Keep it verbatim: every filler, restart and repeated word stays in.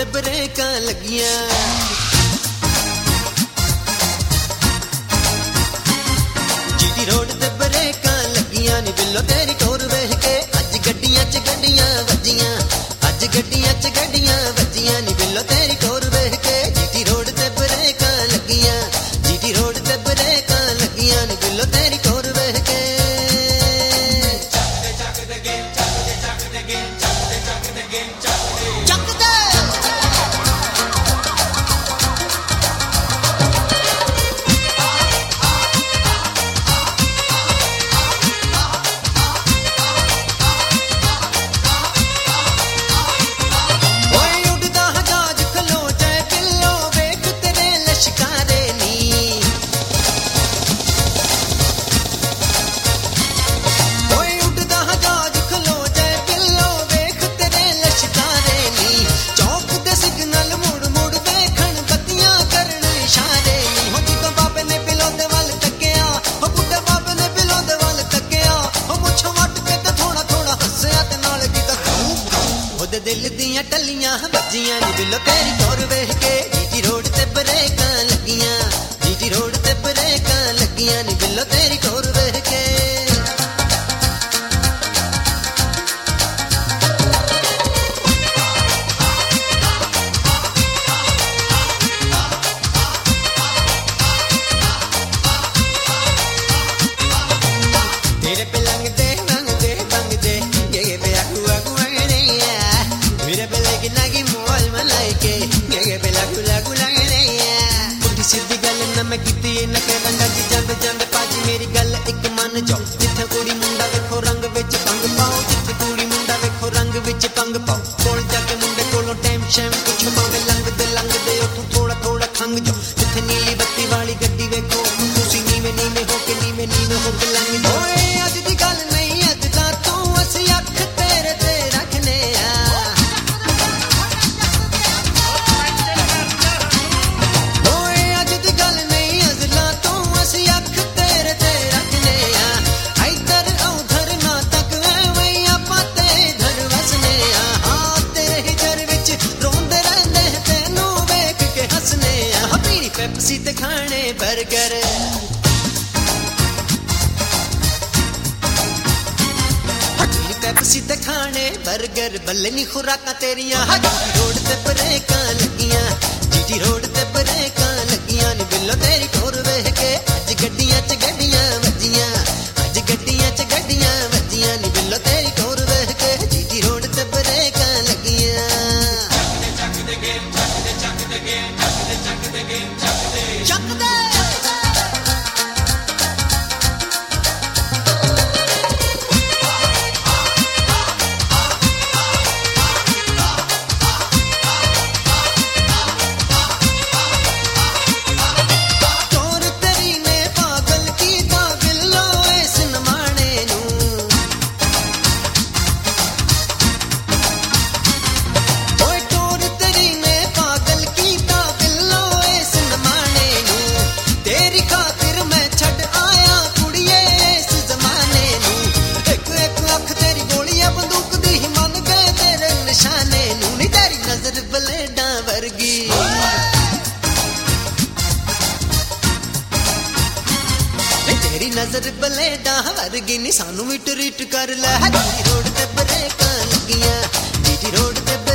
ब्रेकां लगियां। GT road ते ब्रेकां लगियां नी बिल्लो तेरी टोर वेख के। अज गड्डियां च गड्डियां वजियां, अज गड्डियां च गड्डियां वजियां नी बिल्लो तेरी टोर वेख के। जीटी रोड ते ब्रेकां लगियां, जीटी रोड ते ब्रेकां लगियां नी बिल्लो तेरी टोर वेख के। दिल दियां टलियां वजियां नी बिल्लो तेरी टोर वेख के। जीटी रोड ते ब्रेकां लगियां, जीटी रोड ते ब्रेकां लगियां नी बिल्लो तेरी टोर वेख के। तेरे पे लंग दे लंग दे बंग दे ये पे आगू आगू मेरे पे लगी लगी मोल मलाई के गे पे लागू लागू लगे रे। उठी सीधी गल ना मैं कीती ना के रंगा जी जंद जंद पाजी मेरी गल एक मन जाओ। जिथे कुड़ी मुंडा वेखो रंग विच पंग पाओ, जिथे कुड़ी मुंडा वेखो रंग विच पंग पाओ। कोल जाके मुंडे कोलों टाइम शैम कुछ पावे लंग दे लंग दे उठो थोड़ा थोड़ा खंग जाओ। जिथे नीली बत्ती वाली गड्डी वेखो तुसी नीवे नीवे होके नीवे नीवे होके लंग जाओ। ओए अज दी गल नहीं अज दा तू असी अख तेरे ते रखने आ। पेप्सी ते खाने बर्गर पेप्सी ते खाने बर्गर बल्ले नी खुराकां तेरियां। जीटी रोड ते ब्रेकां लगियां, जीटी रोड ते ब्रेकां लगियां नी बिल्लो तेरी टोर वेख के। अज गड्डियां च गड्डियां वजियां, अज गड्डियां च गड्डियां वजियां नी बिल्लो तेरी टोर वेख के। जीटी रोड ते ब्रेकां लगियां। चक दे तेरी नजर बलेडा वर्गी नी सानू भी ट्रीट कर लै। जीटी रोड ते ब्रेकां लगियां, जीटी रोड ते